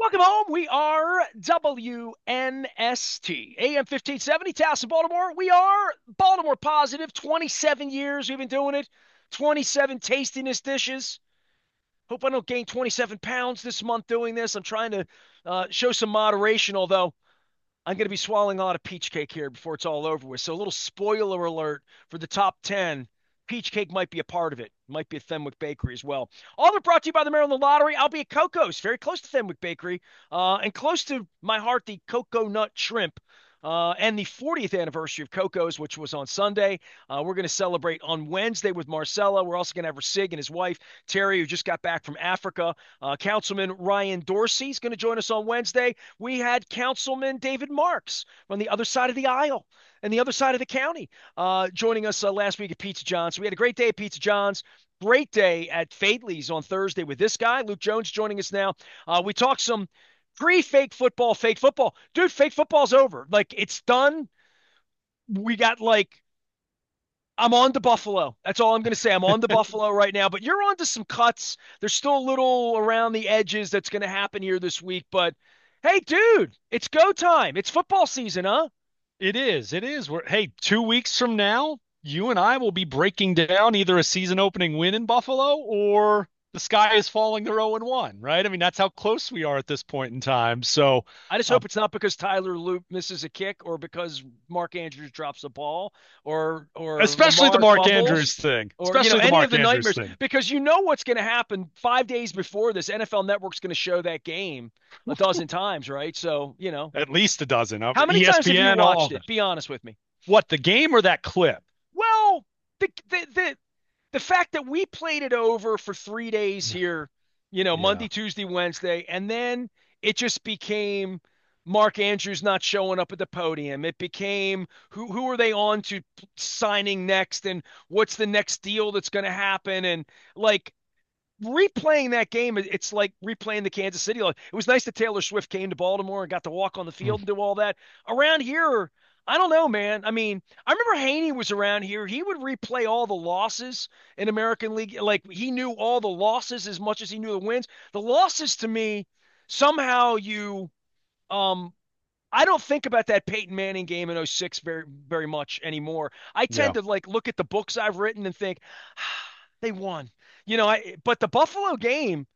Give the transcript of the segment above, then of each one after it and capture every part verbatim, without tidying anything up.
Welcome home. We are W N S T, A M fifteen seventy, Towson, Baltimore. We are Baltimore positive. twenty-seven years we've been doing it. twenty-seven tastiness dishes. Hope I don't gain twenty-seven pounds this month doing this. I'm trying to uh, show some moderation, although I'm going to be swallowing a lot of peach cake here before it's all over with. So a little spoiler alert for the top ten. Peach cake might be a part of it. Might be at Fenwick Bakery as well. All of it brought to you by the Maryland Lottery. I'll be at Coco's, very close to Fenwick Bakery, uh, and close to my heart, the Cocoa Nut Shrimp. Uh, and the fortieth anniversary of Coco's, which was on Sunday. Uh, we're going to celebrate on Wednesday with Marcella. We're also going to have Sig and his wife, Terry, who just got back from Africa. Uh, Councilman Ryan Dorsey is going to join us on Wednesday. We had Councilman David Marks from the other side of the aisle and the other side of the county uh, joining us uh, last week at Pizza John's. So we had a great day at Pizza John's. Great day at Fadley's on Thursday with this guy, Luke Jones, joining us now. Uh, we talked some pre-fake football, fake football. Dude, fake football's over. Like, it's done. We got, like, I'm on to Buffalo. That's all I'm going to say. I'm on to Buffalo right now, but you're on to some cuts. There's still a little around the edges that's going to happen here this week, but hey, dude, it's go time. It's football season, huh? It is. It is. We're, hey, two weeks from now, you and I will be breaking down either a season opening win in Buffalo or the sky is falling. They're oh and one, right? I mean, that's how close we are at this point in time. So, I just uh, hope it's not because Tyler Loop misses a kick or because Mark Andrews drops a ball or or especially the Lamar Mark fumbles Andrews thing, or you know especially the any of Mark the Andrews nightmares thing. because you know what's going to happen five days before this. N F L Network's going to show that game a dozen times, right? So, you know, At least a dozen of how many times have you E S P N, all watched that. it? Be honest with me. What, the game or that clip? Well, the the the, the fact that we played it over for three days here, you know, Yeah. Monday, Tuesday, Wednesday, and then it just became Mark Andrews not showing up at the podium. It became who who are they on to signing next, and what's the next deal that's going to happen, and like replaying that game, it's like replaying the Kansas City. Like, it was nice that Taylor Swift came to Baltimore and got to walk on the Mm. field and do all that. Around here, I don't know, man. I mean, I remember Haney was around here. He would replay all the losses in American League. Like, he knew all the losses as much as he knew the wins. The losses to me, somehow you um I don't think about that Peyton Manning game in 'oh six very very much anymore. I tend Yeah. to like look at the books I've written and think, ah, they won. You know, I but the Buffalo game,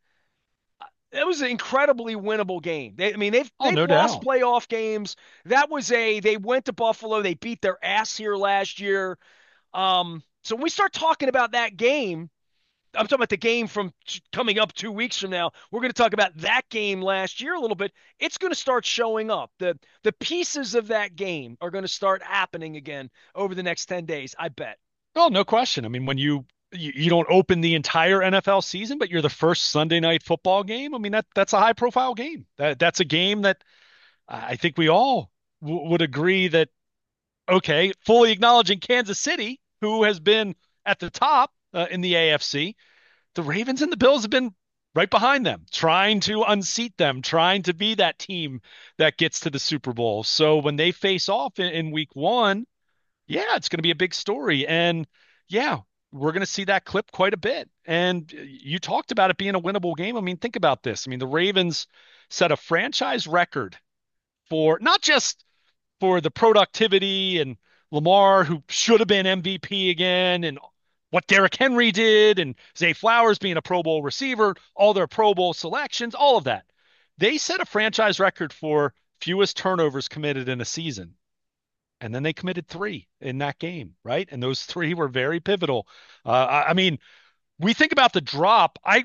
it was an incredibly winnable game. They, I mean, they've Oh, they've no lost doubt. playoff games. That was a they went to Buffalo, they beat their ass here last year. Um, so when we start talking about that game, I'm talking about the game from t- coming up two weeks from now. We're going to talk about that game last year a little bit. It's going to start showing up. The the pieces of that game are going to start happening again over the next ten days, I bet. Oh, no question. I mean, when you, you you don't open the entire N F L season, but you're the first Sunday night football game. I mean, that that's a high profile game. That that's a game that I think we all w would agree that okay, fully acknowledging Kansas City, who has been at the top uh, in the A F C, the Ravens and the Bills have been right behind them, trying to unseat them, trying to be that team that gets to the Super Bowl. So when they face off in, in week one, yeah, it's going to be a big story. And yeah, we're going to see that clip quite a bit. And you talked about it being a winnable game. I mean, think about this. I mean, the Ravens set a franchise record for not just for the productivity and Lamar, who should have been M V P again, and what Derrick Henry did, and Zay Flowers being a Pro Bowl receiver, all their Pro Bowl selections, all of that. They set a franchise record for fewest turnovers committed in a season. And then they committed three in that game, right? And those three were very pivotal. Uh, I, I mean, we think about the drop. I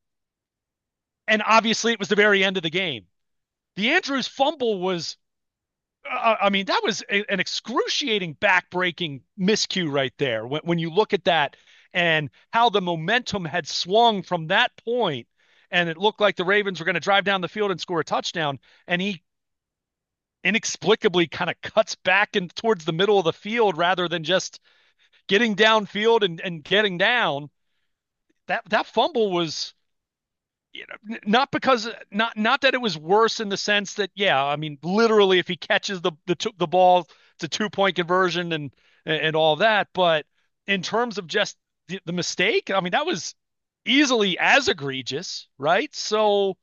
and obviously it was the very end of the game. The Andrews fumble was, uh, I mean, that was a, an excruciating back-breaking miscue right there. When, when you look at that and how the momentum had swung from that point, and it looked like the Ravens were going to drive down the field and score a touchdown, and he inexplicably kind of cuts back and towards the middle of the field rather than just getting downfield and, and getting down. That that fumble was, you know, not because not not that it was worse in the sense that yeah, I mean literally if he catches the the the ball, it's a two point conversion and and all that, but in terms of just the, the mistake, I mean that was easily as egregious, right? So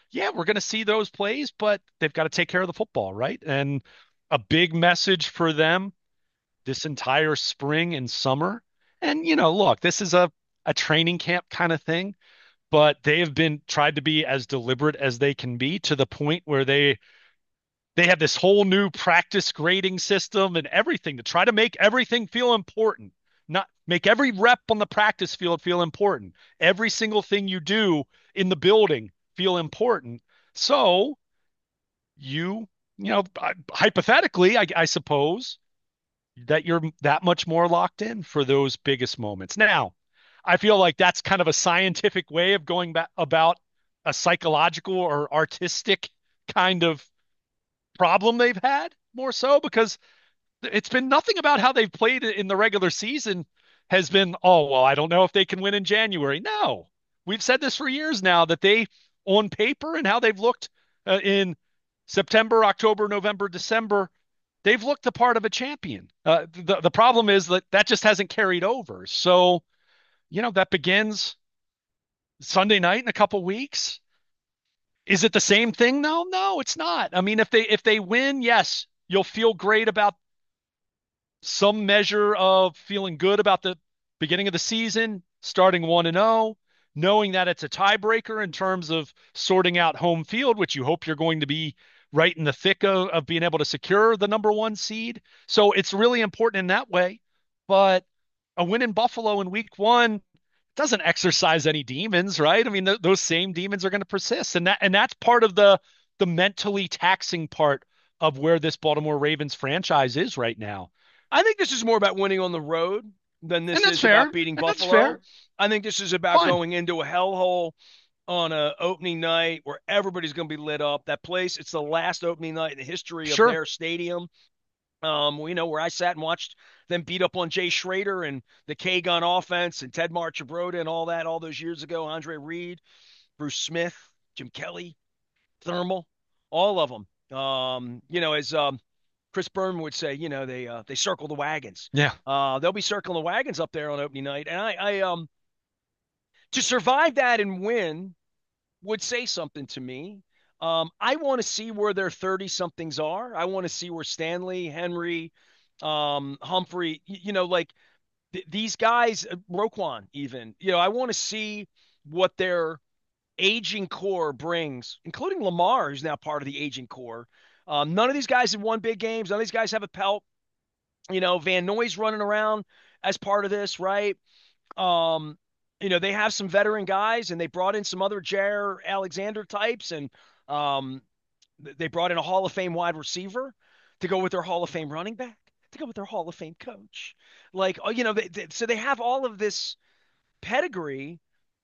yeah, we're going to see those plays, but they've got to take care of the football, right? And a big message for them this entire spring and summer. And, you know, look, this is a, a training camp kind of thing, but they have been tried to be as deliberate as they can be to the point where they they have this whole new practice grading system and everything to try to make everything feel important. Not make every rep on the practice field feel important. Every single thing you do in the building feel important. So you, you know, hypothetically, I, I suppose that you're that much more locked in for those biggest moments. Now, I feel like that's kind of a scientific way of going back about a psychological or artistic kind of problem they've had more so because it's been nothing about how they've played in the regular season has been, oh, well, I don't know if they can win in January. No, we've said this for years now that they, on paper and how they've looked uh, in September, October, November, December, they've looked the part of a champion. Uh, the, the problem is that that just hasn't carried over. So, you know, that begins Sunday night in a couple weeks. Is it the same thing? No, no, it's not. I mean, if they if they win, yes, you'll feel great about some measure of feeling good about the beginning of the season, starting one and oh, knowing that it's a tiebreaker in terms of sorting out home field, which you hope you're going to be right in the thick of, of being able to secure the number one seed. So it's really important in that way. But a win in Buffalo in week one doesn't exercise any demons, right? I mean, th- those same demons are going to persist, and that and that's part of the the mentally taxing part of where this Baltimore Ravens franchise is right now. I think this is more about winning on the road than And this that's is fair. about beating And that's Buffalo. fair. I think this is about Fine. going into a hellhole on a opening night where everybody's going to be lit up. That place, it's the last opening night in the history of Sure. their stadium. Um, you know, where I sat and watched them beat up on Jay Schrader and the K Gun offense and Ted Marchibroda and all that all those years ago. Andre Reed, Bruce Smith, Jim Kelly, Thermal, all of them. Um, you know, as um, Chris Berman would say, you know, they uh, they circle the wagons. Yeah. Uh, they'll be circling the wagons up there on opening night, and I, I um, to survive that and win would say something to me. Um, I want to see where their thirty somethings are. I want to see where Stanley, Henry, um, Humphrey, you know, like th- these guys, uh, Roquan, even, you know, I want to see what their aging core brings, including Lamar, who's now part of the aging core. Um, none of these guys have won big games. None of these guys have a pelt. You know, Van Noy's running around as part of this, right? Um, you know, they have some veteran guys, and they brought in some other Jair Alexander types, and um, they brought in a Hall of Fame wide receiver to go with their Hall of Fame running back, to go with their Hall of Fame coach. Like, oh, you know, they, they, so they have all of this pedigree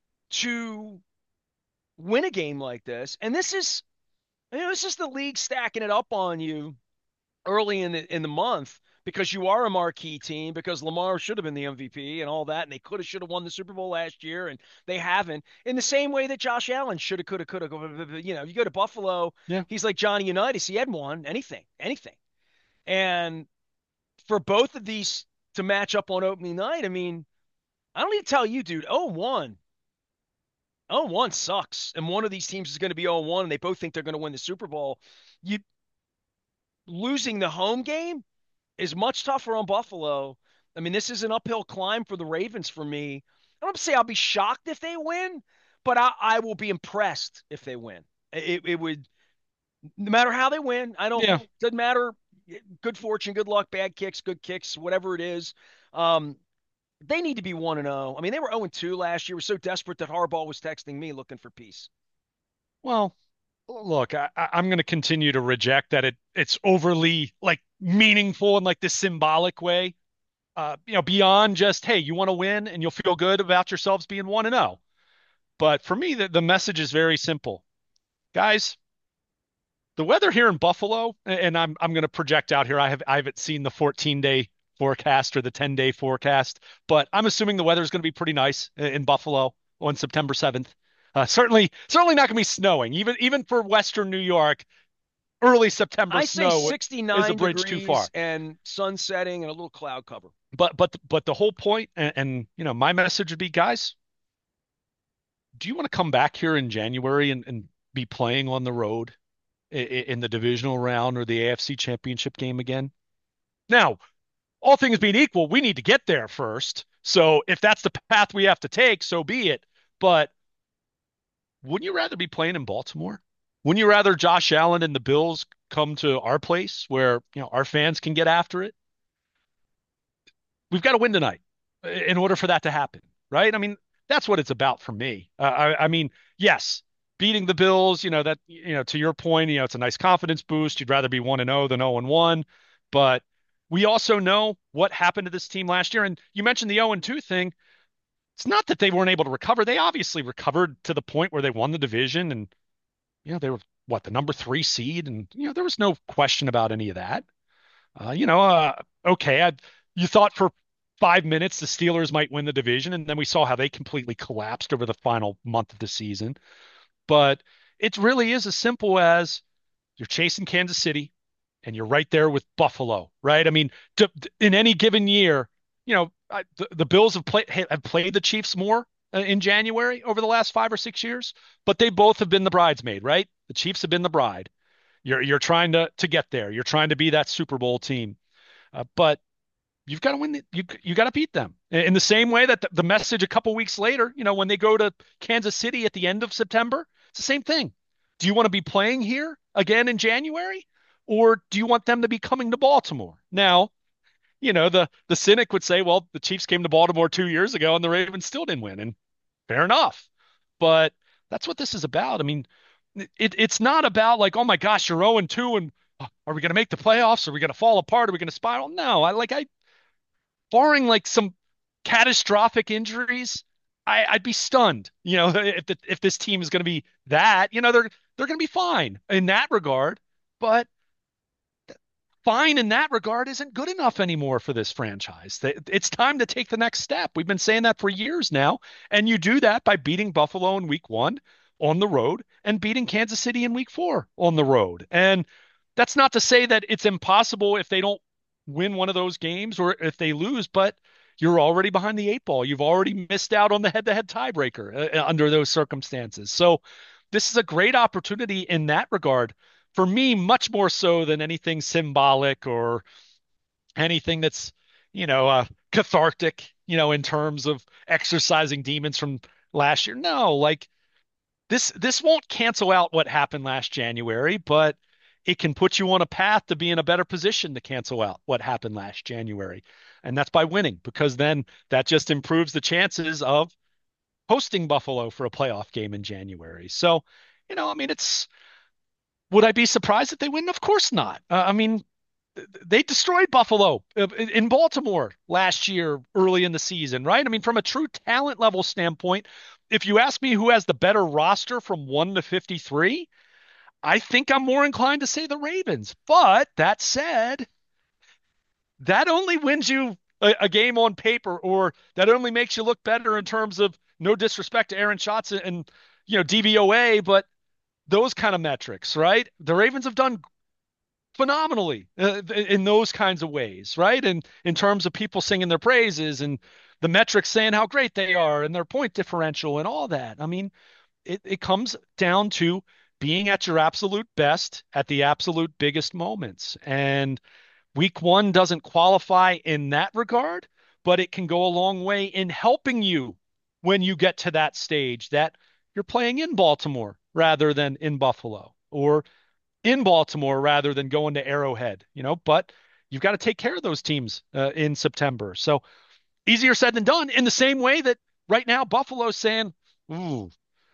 to win a game like this, and this is, you know, this is the league stacking it up on you early in the in the month because you are a marquee team because Lamar should have been the M V P and all that, and they could have should have won the Super Bowl last year, and they haven't. In the same way that Josh Allen should have, could have, could have. You know, you go to Buffalo, Yeah. he's like Johnny Unitas. He hadn't won anything, anything. And for both of these to match up on opening night, I mean, I don't need to tell you, dude. Oh one, oh one sucks, and one of these teams is going to be oh one, and they both think they're going to win the Super Bowl. You losing the home game is much tougher on Buffalo. I mean, this is an uphill climb for the Ravens for me. I don't say I'll be shocked if they win, but I, I will be impressed if they win. It, it would, no matter how they win, I don't, Yeah. doesn't matter. Good fortune, good luck, bad kicks, good kicks, whatever it is. Um, they need to be one and oh. I mean, they were oh and two last year. We're so desperate that Harbaugh was texting me looking for peace. Well, look, I, I- I'm going to continue to reject that it it's overly like meaningful in like this symbolic way. Uh, you know, beyond just, hey, you want to win and you'll feel good about yourselves being one and oh. But for me, the, the message is very simple. Guys, the weather here in Buffalo, and I'm I'm going to project out here. I have I haven't seen the fourteen day forecast or the ten day forecast, but I'm assuming the weather is going to be pretty nice in Buffalo on September seventh. Uh, certainly, certainly not going to be snowing. Even even for Western New York, early September I say snow is a sixty-nine bridge too far. degrees and sun setting and a little cloud cover. But but but the whole point, and, and you know, my message would be, guys, do you want to come back here in January and, and be playing on the road in the divisional round or the A F C Championship game again? Now, all things being equal, we need to get there first. So if that's the path we have to take, so be it. But wouldn't you rather be playing in Baltimore? Wouldn't you rather Josh Allen and the Bills come to our place where, you know, our fans can get after it? We've got to win tonight in order for that to happen, right? I mean, that's what it's about for me. Uh, I, I mean, yes, beating the Bills, you know, that, you know, to your point, you know, it's a nice confidence boost. You'd rather be one and oh than oh and one, but we also know what happened to this team last year. And you mentioned the oh and two thing. It's not that they weren't able to recover. They obviously recovered to the point where they won the division and, you know, they were what, the number three seed. And, you know, there was no question about any of that. Uh, you know, uh, okay, I, you thought for five minutes the Steelers might win the division, and then we saw how they completely collapsed over the final month of the season. But it really is as simple as you're chasing Kansas City, and you're right there with Buffalo, right? I mean, to, in any given year, you know, I, the, the Bills have played have played the Chiefs more uh, in January over the last five or six years, but they both have been the bridesmaid, right? The Chiefs have been the bride. You're you're trying to to get there. You're trying to be that Super Bowl team, uh, but you've got to win. The, you you got to beat them in the same way that the, the message a couple weeks later, you know, when they go to Kansas City at the end of September, it's the same thing. Do you want to be playing here again in January, or do you want them to be coming to Baltimore? Now, you know, the the cynic would say, well, the Chiefs came to Baltimore two years ago and the Ravens still didn't win, and fair enough. But that's what this is about. I mean, it, it's not about like, oh my gosh, you're oh and two and uh, are we going to make the playoffs? Are we going to fall apart? Are we going to spiral? No, I like I barring like some catastrophic injuries, I, I'd be stunned. You know, if the, if this team is going to be that, you know, they're they're going to be fine in that regard, but fine in that regard isn't good enough anymore for this franchise. It's time to take the next step. We've been saying that for years now, and you do that by beating Buffalo in week one on the road and beating Kansas City in week four on the road. And that's not to say that it's impossible if they don't win one of those games or if they lose, but you're already behind the eight ball. You've already missed out on the head-to-head tiebreaker uh, under those circumstances. So this is a great opportunity in that regard for me, much more so than anything symbolic or anything that's, you know, uh, cathartic, you know, in terms of exercising demons from last year. No, like this, this won't cancel out what happened last January, but it can put you on a path to be in a better position to cancel out what happened last January. And that's by winning, because then that just improves the chances of hosting Buffalo for a playoff game in January. So, you know, I mean, it's, would I be surprised if they win? Of course not. Uh, I mean, they destroyed Buffalo uh, in Baltimore last year, early in the season, right? I mean, from a true talent level standpoint, if you ask me who has the better roster from one to fifty-three, I think I'm more inclined to say the Ravens. But that said, that only wins you a, a game on paper, or that only makes you look better in terms of, no disrespect to Aaron Schatz and, you know, D V O A, but those kind of metrics, right? The Ravens have done phenomenally uh, in those kinds of ways, right? And in terms of people singing their praises and the metrics saying how great they are and their point differential and all that. I mean, it, it comes down to being at your absolute best at the absolute biggest moments. And week one doesn't qualify in that regard, but it can go a long way in helping you when you get to that stage that you're playing in Baltimore rather than in Buffalo, or in Baltimore rather than going to Arrowhead, you know, but you've got to take care of those teams uh, in September. So easier said than done, in the same way that right now Buffalo's saying, ooh,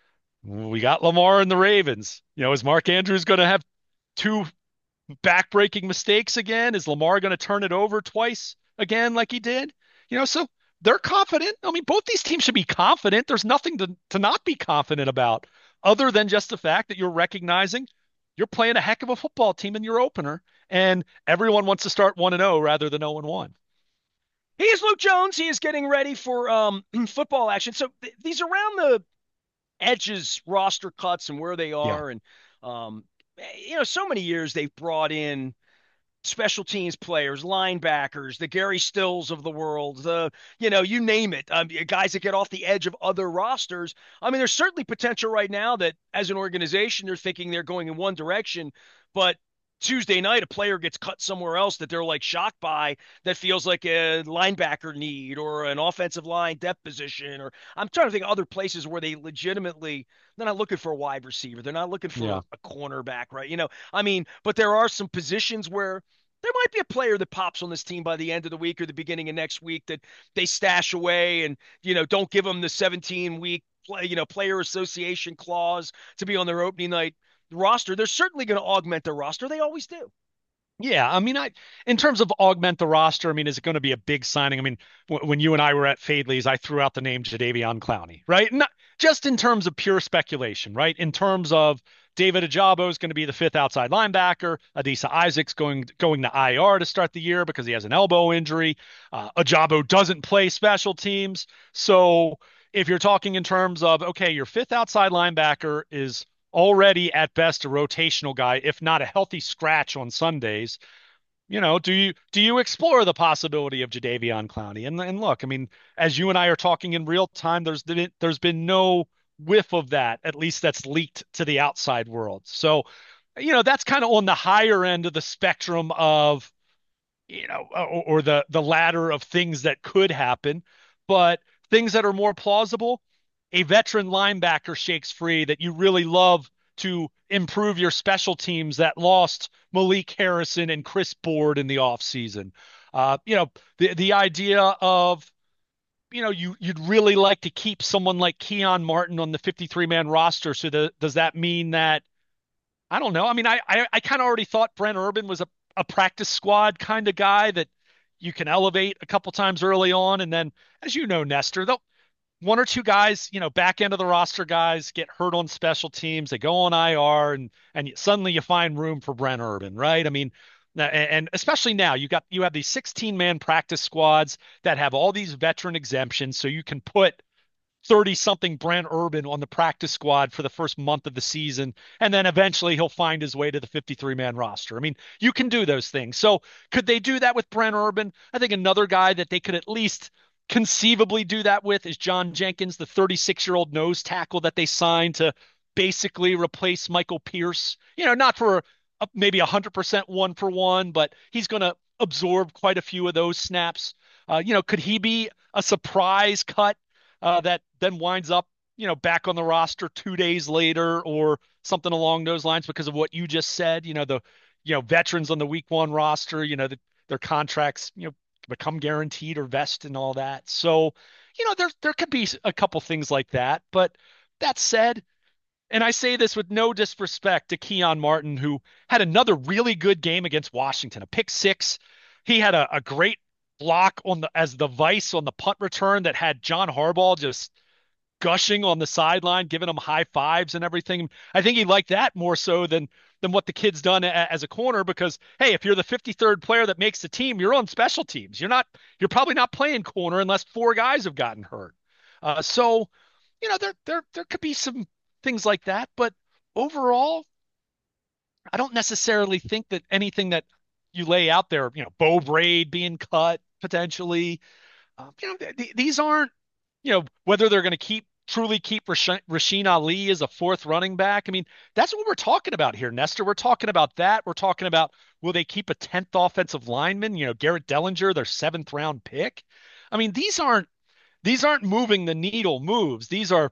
we got Lamar and the Ravens. You know, is Mark Andrews going to have two back-breaking mistakes again? Is Lamar going to turn it over twice again like he did? You know, so they're confident. I mean, both these teams should be confident. There's nothing to, to not be confident about, other than just the fact that you're recognizing you're playing a heck of a football team in your opener, and everyone wants to start one and oh rather than oh and one. He is Luke Jones. He is getting ready for um, football action. So th- these around the edges roster cuts and where they Yeah. are, and um, you know, so many years they've brought in special teams players, linebackers, the Gary Stills of the world, the, you know, you name it, um, guys that get off the edge of other rosters. I mean, there's certainly potential right now that as an organization, they're thinking they're going in one direction, but Tuesday night, a player gets cut somewhere else that they're like shocked by that feels like a linebacker need or an offensive line depth position. Or I'm trying to think of other places where they legitimately, they're not looking for a wide receiver. They're not looking for Yeah. a, a cornerback, right? You know, I mean, but there are some positions where there might be a player that pops on this team by the end of the week or the beginning of next week that they stash away and, you know, don't give them the seventeen week play, you know, player association clause to be on their opening night roster. They're certainly going to augment their roster. They always do. Yeah, I mean, I in terms of augment the roster, I mean, is it going to be a big signing? I mean, w when you and I were at Fadley's, I threw out the name Jadeveon Clowney, right? Not just in terms of pure speculation, right? In terms of David Ajabo is going to be the fifth outside linebacker. Adisa Isaac's going going to I R to start the year because he has an elbow injury. Uh, Ajabo doesn't play special teams, so if you're talking in terms of okay, your fifth outside linebacker is already at best a rotational guy, if not a healthy scratch on Sundays. You know, do you do you explore the possibility of Jadeveon Clowney? And and look, I mean, as you and I are talking in real time, there's been, there's been no whiff of that, at least that's leaked to the outside world. So, you know, that's kind of on the higher end of the spectrum of, you know, or, or the the ladder of things that could happen. But things that are more plausible, a veteran linebacker shakes free that you really love to improve your special teams that lost Malik Harrison and Chris Board in the offseason. Uh, you know, the the idea of, you know, you you'd really like to keep someone like Keon Martin on the fifty-three man roster. So the, does that mean that I don't know. I mean, I I, I kind of already thought Brent Urban was a, a practice squad kind of guy that you can elevate a couple times early on, and then, as you know, Nestor, they'll one or two guys, you know, back end of the roster guys get hurt on special teams. They go on I R, and and suddenly you find room for Brent Urban, right? I mean, and especially now you got you have these sixteen man practice squads that have all these veteran exemptions, so you can put thirty something Brent Urban on the practice squad for the first month of the season. And then eventually he'll find his way to the fifty-three man roster. I mean, you can do those things. So could they do that with Brent Urban? I think another guy that they could at least conceivably do that with is John Jenkins, the thirty-six year old nose tackle that they signed to basically replace Michael Pierce. You know, not for a, maybe one hundred percent one for one, but he's going to absorb quite a few of those snaps. Uh, you know, could he be a surprise cut uh, that then winds up, you know, back on the roster two days later or something along those lines because of what you just said? You know, the, you know, veterans on the week one roster, you know, the, their contracts, you know, become guaranteed or vest and all that. So, you know, there there could be a couple things like that. But that said, and I say this with no disrespect to Keon Martin, who had another really good game against Washington, a pick six. He had a, a great block on the as the vice on the punt return that had John Harbaugh just gushing on the sideline, giving him high fives and everything. I think he liked that more so than than what the kid's done a, as a corner because, hey, if you're the fifty-third player that makes the team, you're on special teams. You're not, you're probably not playing corner unless four guys have gotten hurt. Uh, so, you know, there there there could be some things like that, but overall, I don't necessarily think that anything that you lay out there, you know, Bo Braid being cut potentially, um, you know, th th these aren't, you know, whether they're going to keep truly keep Rashin, Rasheen Ali as a fourth running back. I mean, that's what we're talking about here, Nestor. We're talking about that. We're talking about will they keep a tenth offensive lineman? You know, Garrett Dellinger, their seventh round pick. I mean, these aren't these aren't moving the needle moves. These are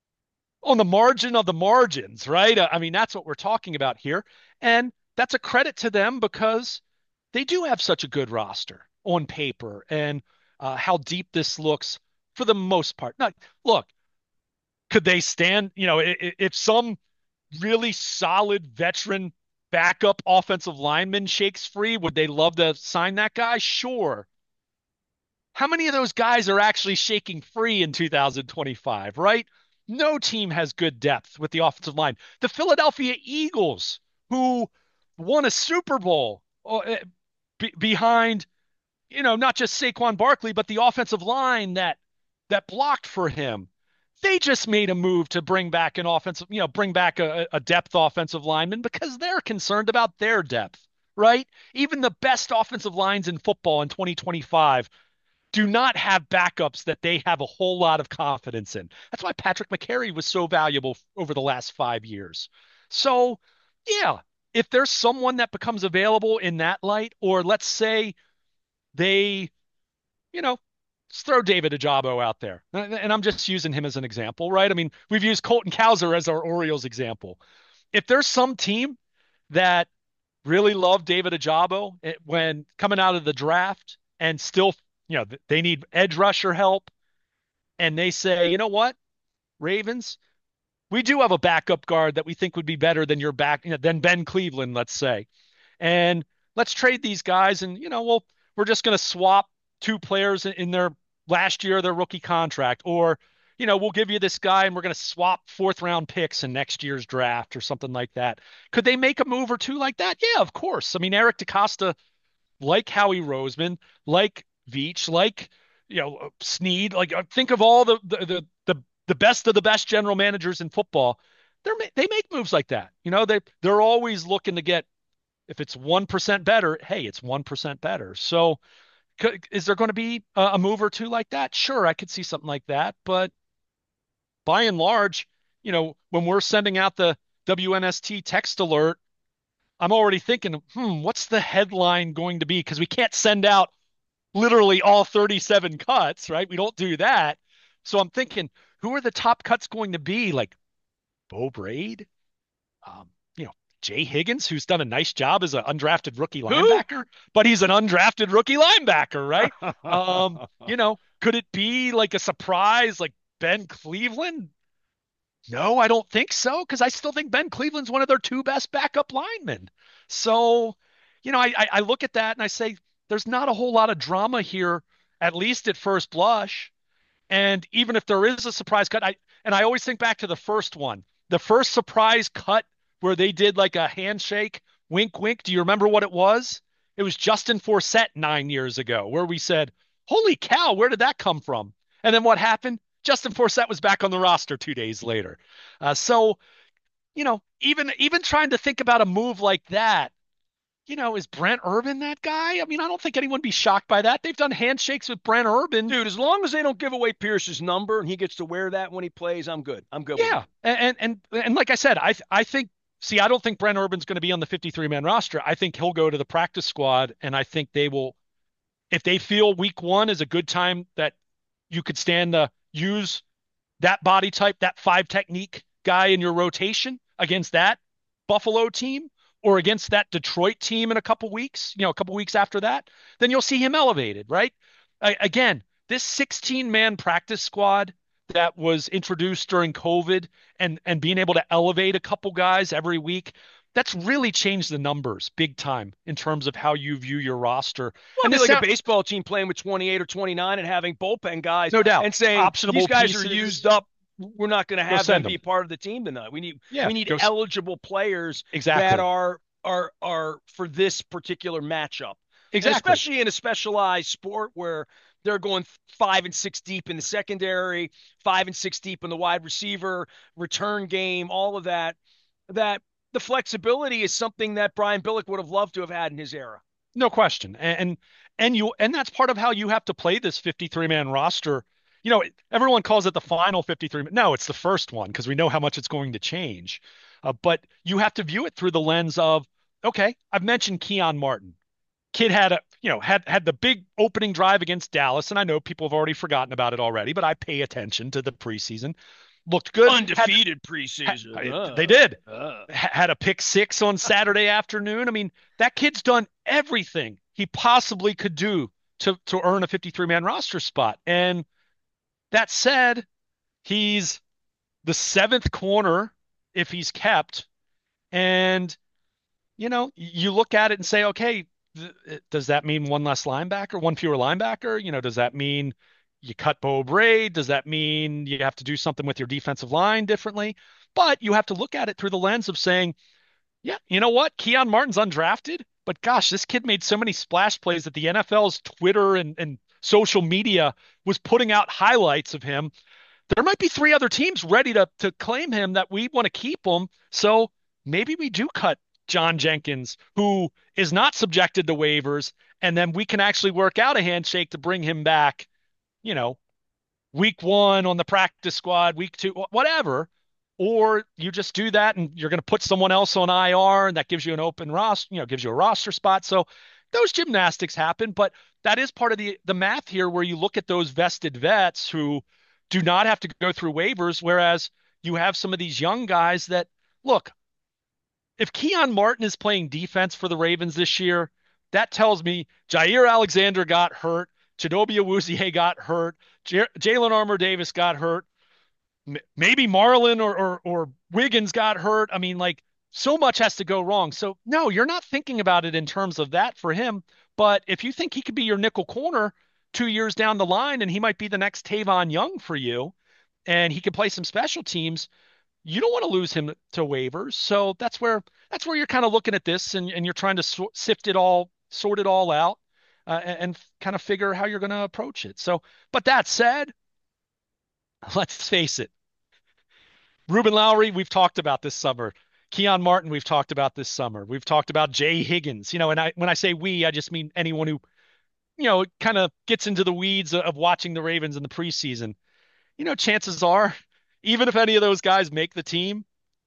on the margin of the margins, right? I mean, that's what we're talking about here. And that's a credit to them because they do have such a good roster on paper and uh, how deep this looks for the most part. Now, look, could they stand, you know, if, if some really solid veteran backup offensive lineman shakes free, would they love to sign that guy? Sure. How many of those guys are actually shaking free in two thousand twenty-five, right? No team has good depth with the offensive line. The Philadelphia Eagles, who won a Super Bowl uh, be- behind, you know, not just Saquon Barkley, but the offensive line that that blocked for him. They just made a move to bring back an offensive, you know, bring back a, a depth offensive lineman because they're concerned about their depth. right? Even the best offensive lines in football in twenty twenty-five do not have backups that they have a whole lot of confidence in. That's why Patrick McCary was so valuable over the last five years. So, yeah, if there's someone that becomes available in that light, or let's say they, you know, let's throw David Ajabo out there. And I'm just using him as an example, right? I mean, we've used Colton Cowser as our Orioles example. If there's some team that really love David Ajabo when coming out of the draft and still, you know, they need edge rusher help, and they say, you know what, Ravens, we do have a backup guard that we think would be better than your back, you know, than Ben Cleveland, let's say. And let's trade these guys, and you know, well, we're just going to swap two players in their last year of their rookie contract, or you know, we'll give you this guy and we're going to swap fourth round picks in next year's draft or something like that. Could they make a move or two like that? Yeah, of course. I mean, Eric DeCosta, like Howie Roseman, like Veach, like you know Snead, like uh, think of all the the the the, the best of the best general managers in football. They're they make moves like that. You know, they they're always looking to get, if it's one percent better, hey, it's one percent better. So is there going to be a move or two like that? Sure, I could see something like that. But by and large, you know, when we're sending out the W N S T text alert, I'm already thinking, hmm, what's the headline going to be? Because we can't send out literally all thirty-seven cuts, right? We don't do that. So I'm thinking, who are the top cuts going to be? Like Bo Braid? Um, you know, Jay Higgins, who's done a nice job as an undrafted rookie Who? linebacker, but he's an undrafted rookie linebacker, right? Um, you know, could it be like a surprise like Ben Cleveland? No, I don't think so, because I still think Ben Cleveland's one of their two best backup linemen. So, you know, I, I, I look at that and I say, there's not a whole lot of drama here, at least at first blush. And even if there is a surprise cut, I and I always think back to the first one, the first surprise cut where they did like a handshake, wink, wink. Do you remember what it was? It was Justin Forsett nine years ago, where we said, "Holy cow, where did that come from?" And then what happened? Justin Forsett was back on the roster two days later. Uh, so, you know, even even trying to think about a move like that, you know, is Brent Urban that guy? I mean, I don't think anyone would be shocked by that. They've done handshakes with Brent Urban. Dude, as long as they don't give away Pierce's number and he gets to wear that when he plays, I'm good. I'm good with Yeah, it. and and and like I said, I I think. See, I don't think Brent Urban's going to be on the fifty-three man roster. I think he'll go to the practice squad, and I think they will, if they feel week one is a good time that you could stand to use that body type, that five technique guy in your rotation against that Buffalo team or against that Detroit team in a couple weeks, you know, a couple weeks after that, then you'll see him elevated, right? I, again, this sixteen man practice squad that was introduced during COVID and and being able to elevate a couple guys every week, that's really changed the numbers big time in terms of how you view your roster. Well, And it'd be this like sound, a baseball team playing with twenty-eight or twenty-nine and having bullpen guys no doubt, and saying these optionable guys are pieces. used up. We're not going to Go have them send be them. part of the team tonight. We need Yeah, we need go eligible players that exactly, are are are for this particular matchup. And exactly. especially in a specialized sport where they're going five and six deep in the secondary, five and six deep in the wide receiver, return game, all of that, that the flexibility is something that Brian Billick would have loved to have had in his era. No question. And and you and that's part of how you have to play this fifty-three man roster. You know, everyone calls it the final fifty-three. No, it's the first one because we know how much it's going to change. Uh, but you have to view it through the lens of, okay, I've mentioned Keon Martin. Kid had a, you know, had had the big opening drive against Dallas, and I know people have already forgotten about it already, but I pay attention to the preseason. Looked good. Had, Undefeated had preseason. I, Uh, they did. uh. Had a pick six on Saturday afternoon. I mean, that kid's done everything he possibly could do to to earn a fifty-three man roster spot. And that said, he's the seventh corner if he's kept. And you know, you look at it and say, okay, th- does that mean one less linebacker, one fewer linebacker? You know, does that mean you cut Bo Braid? Does that mean you have to do something with your defensive line differently? But you have to look at it through the lens of saying, yeah, you know what? Keon Martin's undrafted, but gosh, this kid made so many splash plays that the N F L's Twitter and, and social media was putting out highlights of him. There might be three other teams ready to to claim him that we want to keep him. So maybe we do cut John Jenkins, who is not subjected to waivers, and then we can actually work out a handshake to bring him back, you know, week one on the practice squad, week two, whatever. Or you just do that and you're going to put someone else on I R and that gives you an open roster, you know, gives you a roster spot. So those gymnastics happen, but that is part of the the math here where you look at those vested vets who do not have to go through waivers, whereas you have some of these young guys that look, if Keon Martin is playing defense for the Ravens this year, that tells me Jair Alexander got hurt, Chidobe Awuzie got hurt, J- Jalen Armour Davis got hurt, M- maybe Marlin or, or or Wiggins got hurt. I mean, like so much has to go wrong. So no, you're not thinking about it in terms of that for him. But if you think he could be your nickel corner two years down the line and he might be the next Tavon Young for you, and he can play some special teams, you don't want to lose him to waivers. So that's where that's where you're kind of looking at this and, and you're trying to so- sift it all, sort it all out, uh, and, and kind of figure how you're going to approach it. So, but that said, let's face it, Ruben Lowry, we've talked about this summer. Keon Martin, we've talked about this summer. We've talked about Jay Higgins. You know, and I when I say we, I just mean anyone who, you know, kind of gets into the weeds of watching the Ravens in the preseason. You know, chances are, even if any of those guys make the team,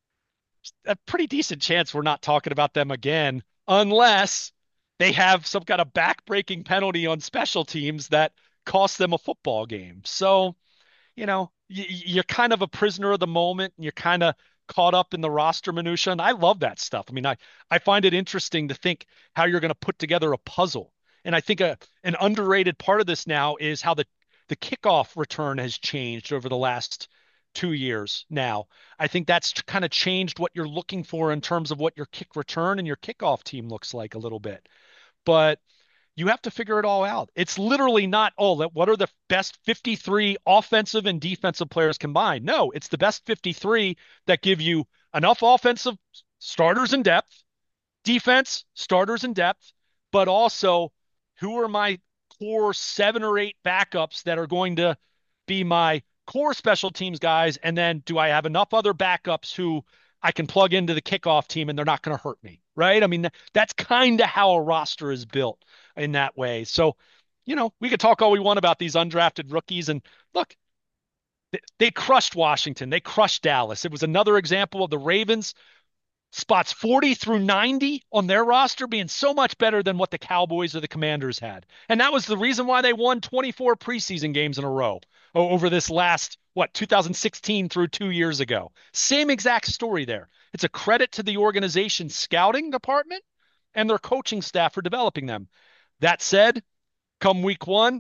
a pretty decent chance we're not talking about them again unless they have some kind of back-breaking penalty on special teams that cost them a football game. So, you know, you're kind of a prisoner of the moment and you're kind of caught up in the roster minutia. And I love that stuff. I mean, I, I find it interesting to think how you're going to put together a puzzle. And I think a, an underrated part of this now is how the, the kickoff return has changed over the last two years now. I think that's kind of changed what you're looking for in terms of what your kick return and your kickoff team looks like a little bit. But you have to figure it all out. It's literally not, oh, what are the best fifty-three offensive and defensive players combined? No, it's the best fifty-three that give you enough offensive starters in depth, defense starters in depth, but also who are my core seven or eight backups that are going to be my core special teams guys? And then do I have enough other backups who I can plug into the kickoff team and they're not going to hurt me, right? I mean, that's kind of how a roster is built in that way. So, you know, we could talk all we want about these undrafted rookies. And look, they, they crushed Washington. They crushed Dallas. It was another example of the Ravens spots forty through ninety on their roster being so much better than what the Cowboys or the Commanders had. And that was the reason why they won twenty-four preseason games in a row over this last, what, two thousand sixteen through two years ago. Same exact story there. It's a credit to the organization's scouting department and their coaching staff for developing them. That said, come week one,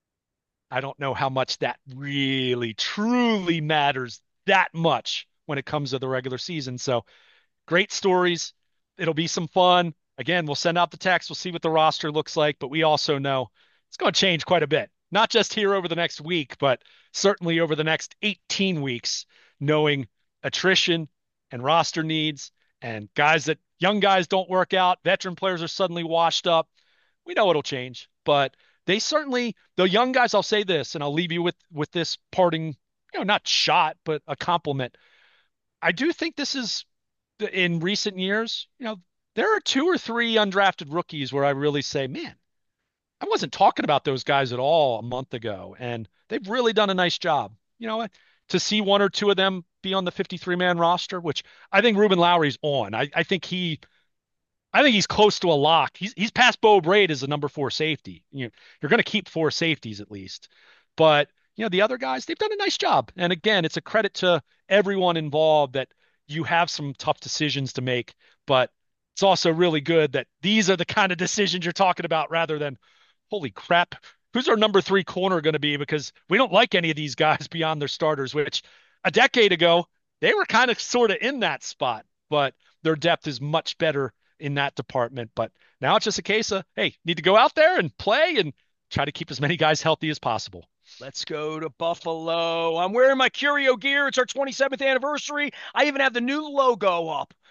I don't know how much that really, truly matters that much when it comes to the regular season. So great stories. It'll be some fun. Again, we'll send out the text. We'll see what the roster looks like, but we also know it's going to change quite a bit. Not just here over the next week, but certainly over the next eighteen weeks, knowing attrition and roster needs and guys that young guys don't work out, veteran players are suddenly washed up. We know it'll change, but they certainly, the young guys, I'll say this, and I'll leave you with with this parting, you know, not shot, but a compliment. I do think this is in recent years, you know, there are two or three undrafted rookies where I really say, man, I wasn't talking about those guys at all a month ago, and they've really done a nice job. You know, to see one or two of them be on the fifty-three man roster, which I think Ruben Lowry's on. I, I think he, I think he's close to a lock. He's he's past Bo Braid as a number four safety. You know, you're going to keep four safeties at least, but you know the other guys, they've done a nice job. And again, it's a credit to everyone involved that you have some tough decisions to make, but it's also really good that these are the kind of decisions you're talking about rather than, holy crap, who's our number three corner going to be? Because we don't like any of these guys beyond their starters, which a decade ago, they were kind of sort of in that spot, but their depth is much better in that department. But now it's just a case of, hey, need to go out there and play and try to keep as many guys healthy as possible. Let's go to Buffalo. I'm wearing my Curio gear. It's our twenty-seventh anniversary. I even have the new logo up.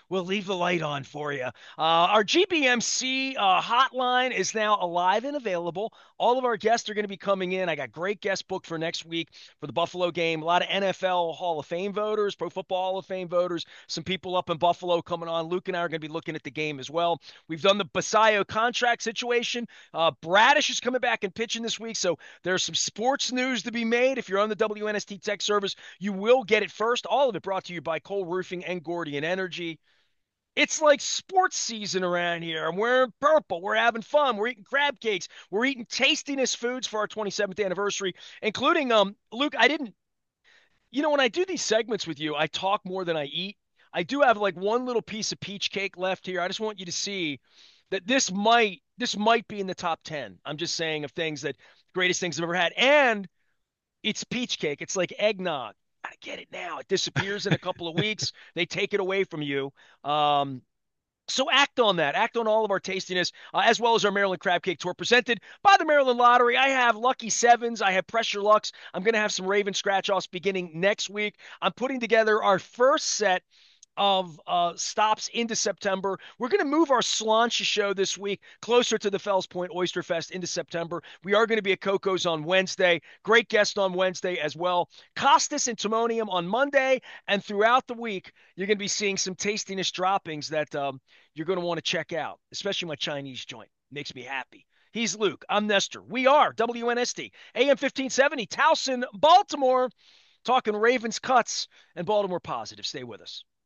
We'll leave the light on for you. Uh, our G B M C uh, hotline is now alive and available. All of our guests are going to be coming in. I got great guests booked for next week for the Buffalo game. A lot of N F L Hall of Fame voters, Pro Football Hall of Fame voters, some people up in Buffalo coming on. Luke and I are going to be looking at the game as well. We've done the Basayo contract situation. Uh, Bradish is coming back and pitching this week, so there's some sports news to be made. If you're on the W N S T Tech service, you will get it first. All of it brought to you by Cole Roofing and Gordian Energy. It's like sports season around here. I'm wearing purple. We're having fun. We're eating crab cakes. We're eating tastiness foods for our twenty-seventh anniversary, including um Luke, I didn't, you know, when I do these segments with you, I talk more than I eat. I do have like one little piece of peach cake left here. I just want you to see that this might this might be in the top ten. I'm just saying of things that greatest things I've ever had. And it's peach cake. It's like eggnog. Gotta get it now. It disappears in a couple of weeks. They take it away from you. Um, so act on that. Act on all of our tastiness, uh, as well as our Maryland Crab Cake Tour presented by the Maryland Lottery. I have Lucky Sevens. I have Pressure Lucks. I'm going to have some Raven scratch-offs beginning next week. I'm putting together our first set of uh, stops into September. We're going to move our Slancha show this week closer to the Fells Point Oyster Fest into September. We are going to be at Coco's on Wednesday. Great guest on Wednesday as well. Costas and Timonium on Monday. And throughout the week, you're going to be seeing some tastiness droppings that um, you're going to want to check out, especially my Chinese joint. Makes me happy. He's Luke. I'm Nestor. We are W N S T, A M fifteen seventy, Towson, Baltimore, talking Ravens cuts and Baltimore positive. Stay with us.